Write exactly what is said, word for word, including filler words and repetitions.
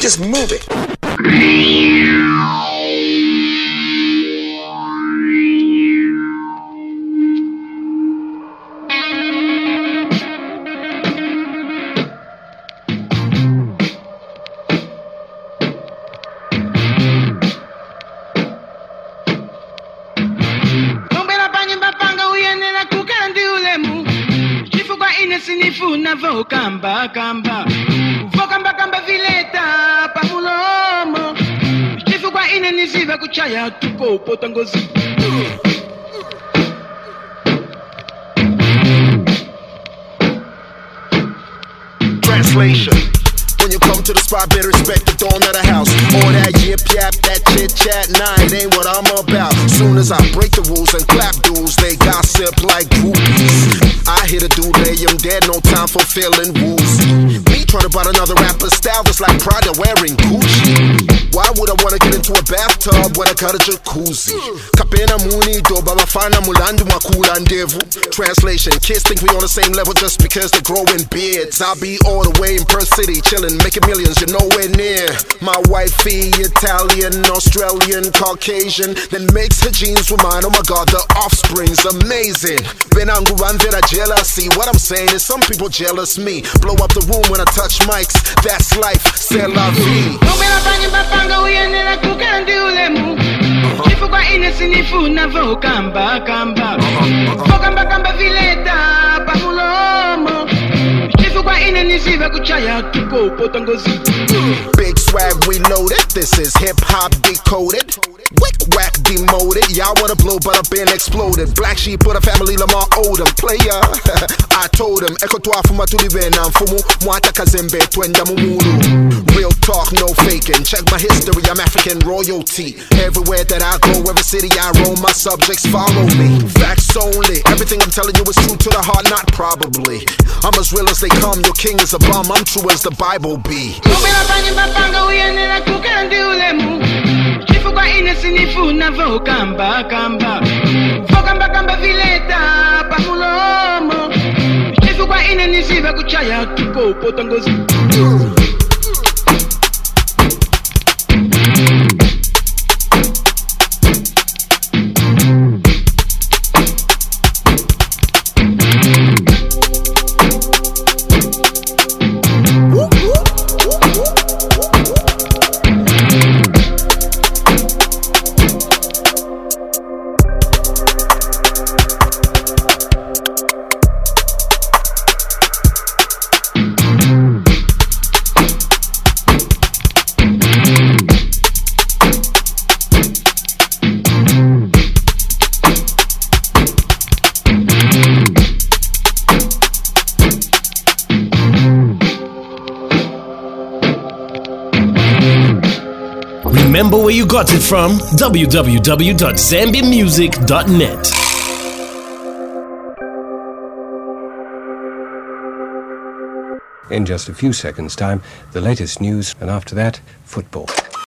Just move it. Kamba kamba Vokamba kamba vileta pamulomo Chifukwa ine niziva kuchaya tuko potangozi Translation. When you come to the spot, better respect the dawn of the house. All that yip yap, that chit chat, nah, it ain't what I'm about. Soon as I break the rules and clap dudes, they gossip like groupies. I hit a dude, lay him dead, no time for filling rules. Me trying to buy another rapper's style that's like Prada wearing Gucci. Why would I wanna get into a bathtub when I got a jacuzzi? Kapena muni do bamafana mulandu makula ndevu. Translation, kids think we on the same level just because they're growing beards. I'll be all the way in Perth City, chillin', making millions, you're nowhere near. My wifey, Italian, Australian, Caucasian, then makes her jeans with mine. Oh my God, the offspring's amazing. Benangu vanvera jealousy. What I'm saying is some people jealous me. Blow up the room when I touch mics. That's life, c'est la vie. Uyenela kukandi ulemu Chifukwa ine sinifuna vokamba kamba Vokamba kamba vileta pamulomo Chifukwa ine niziva kuchaya tuko potangozi Big swag reloaded, this is hip hop decoded. Wick whack demoted, y'all wanna blow but I've been exploded. Black sheep put a family Lamar Odom player. I told him, Eko twa fuma tulivena mfumu Mwata kazembe twenda mumulu. Real talk, no faking, check my history, I'm African royalty. Everywhere that I go, every city I roam, my subjects follow me. Facts only, everything I'm telling you is true to the heart, not probably. I'm as real as they come, your king is a bum, I'm true as the Bible be. Chifukwa ine sinifuna vokamba kamba Vokamba kamba vileta pamulomo Chifukwa ine niziva kuchaya tuko potangozi Remember where you got it from? w w w dot zambia music dot net. In just a few seconds' time, the latest news, and after that, football.